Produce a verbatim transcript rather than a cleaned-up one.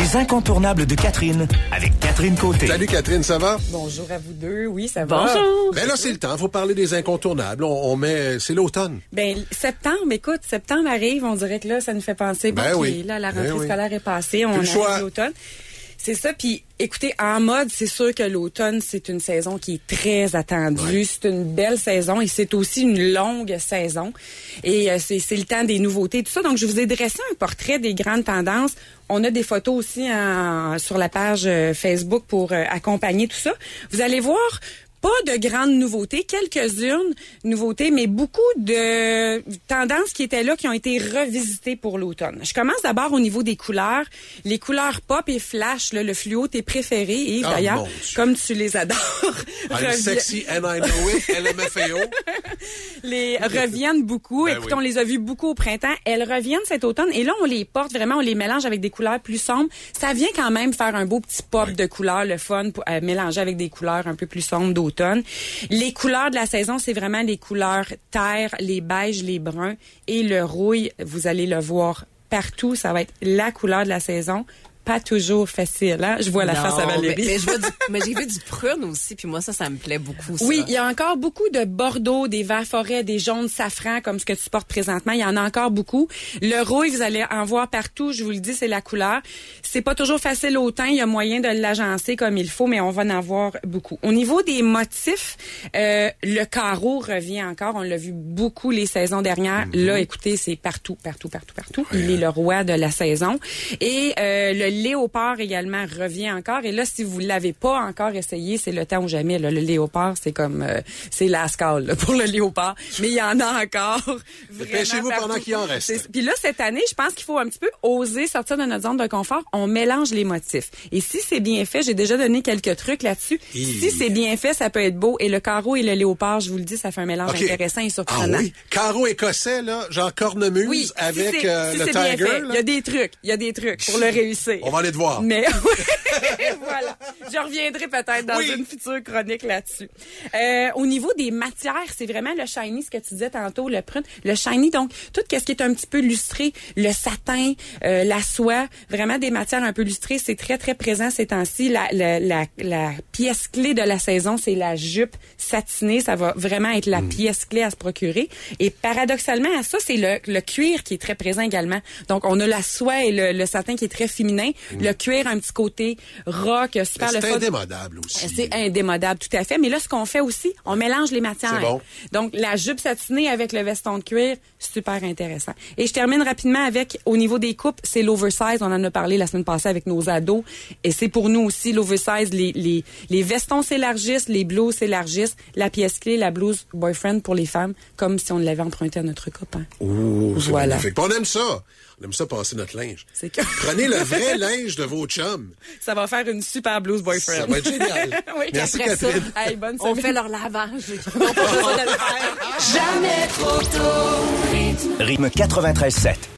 Les incontournables de Catherine, avec Catherine Côté. Salut Catherine, ça va? Bonjour à vous deux, oui, ça va. Bonjour. Ben là, c'est le temps, faut parler des incontournables. On, on met, c'est l'automne. Ben, septembre, écoute, septembre arrive, on dirait que là, ça nous fait penser, bon, Ben okay, oui. là, la rentrée Ben oui. scolaire est passée, on Plus le arrive choix. à l'automne. C'est ça, puis écoutez, en mode, c'est sûr que l'automne, c'est une saison qui est très attendue. Ouais. C'est une belle saison et c'est aussi une longue saison. Et euh, c'est, c'est le temps des nouveautés et tout ça. Donc, je vous ai dressé un portrait des grandes tendances. On a des photos aussi en- sur la page euh, Facebook pour euh, accompagner tout ça. Vous allez voir... Pas de grandes nouveautés, quelques-unes nouveautés, mais beaucoup de tendances qui étaient là, qui ont été revisitées pour l'automne. Je commence d'abord au niveau des couleurs. Les couleurs pop et flash, là, le fluo, tes préférés, et Oh, d'ailleurs, mon Dieu. comme tu les adores, I'm revi- sexy and I know it, L M F A O. les reviennent beaucoup. Ben Écoutez, oui. on les a vues beaucoup au printemps. Elles reviennent cet automne et là, on les porte vraiment, on les mélange avec des couleurs plus sombres. Ça vient quand même faire un beau petit pop Ouais. de couleurs, le fun, pour, euh, mélanger avec des couleurs un peu plus sombres d'automne. Les couleurs de la saison, c'est vraiment les couleurs terre, les beiges, les bruns et le rouille. Vous allez le voir partout. Ça va être la couleur de la saison. Pas toujours facile, hein? Je vois la Non, face à Valérie. Mais, mais je vois du- mais j'ai vu du prune aussi, puis moi, ça, ça me plaît beaucoup. Ça. Oui, il y a encore beaucoup de bordeaux, des verts forêts, des jaunes safran comme ce que tu portes présentement. Il y en a encore beaucoup. Le rouille, vous allez en voir partout. Je vous le dis, c'est la couleur. C'est pas toujours facile au teint. Il y a moyen de l'agencer comme il faut, mais on va en avoir beaucoup. Au niveau des motifs, euh, le carreau revient encore. On l'a vu beaucoup les saisons dernières. Mm-hmm. Là, écoutez, c'est partout, partout, partout, partout. Il est le roi de la saison. Et euh, le léopard également revient encore. Et là, si vous l'avez pas encore essayé, c'est le temps ou jamais. Là. Le léopard, c'est comme euh, c'est l'ascal là, pour le léopard. Mais il y en a encore. vraiment Dépêchez-vous partout. pendant qu'il en reste. C'est- Puis là, cette année, je pense qu'il faut un petit peu oser sortir de notre zone de confort. On mélange les motifs. Et si c'est bien fait, j'ai déjà donné quelques trucs là-dessus. Hi. Si c'est bien fait, ça peut être beau. Et le carreau et le léopard, je vous le dis, ça fait un mélange OK. intéressant et Ah surprenant. oui, carreau écossais, là, genre cornemuse Oui, si avec c'est- euh, si le c'est bien tiger. fait. là. Il y a des trucs, il y a des trucs pour le réussir. On va aller te voir. Mais voilà, je reviendrai peut-être dans Oui. une future chronique là-dessus. Euh, au niveau des matières, c'est vraiment le shiny, ce que tu disais tantôt, le prune, le shiny. Donc tout ce qui est un petit peu lustré, le satin, euh, la soie, vraiment des matières un peu lustrées, c'est très très présent ces temps-ci. La, la, la, la pièce clé de la saison, c'est la jupe satinée. Ça va vraiment être la pièce clé à se procurer. Et paradoxalement à ça, c'est le, le cuir qui est très présent également. Donc on a la soie et le, le satin qui est très féminin. Le cuir, un petit côté rock, super Mais le c'est fun. indémodable aussi. C'est indémodable, tout à fait. Mais là, ce qu'on fait aussi, on mélange les matières. C'est bon. Donc, la jupe satinée avec le veston de cuir, super intéressant. Et je termine rapidement avec, au niveau des coupes, c'est l'oversize. On en a parlé la semaine passée avec nos ados. Et c'est pour nous aussi, l'oversize. Les, les, les vestons s'élargissent, les blouses s'élargissent. La pièce clé, la blouse boyfriend pour les femmes, comme si on l'avait emprunté à notre copain. Ouh, c'est Voilà. magnifique. Puis on aime ça. On aime ça passer notre linge. C'est que... Prenez le vrai linge de vos chums. Ça va faire une super blouse boyfriend. Ça va être génial. Oui, Merci, après ça, Catherine. hey, bonne On semaine. fait leur lavage. Ils n'ont pas besoin de le faire. Rythme quatre-vingt-treize sept.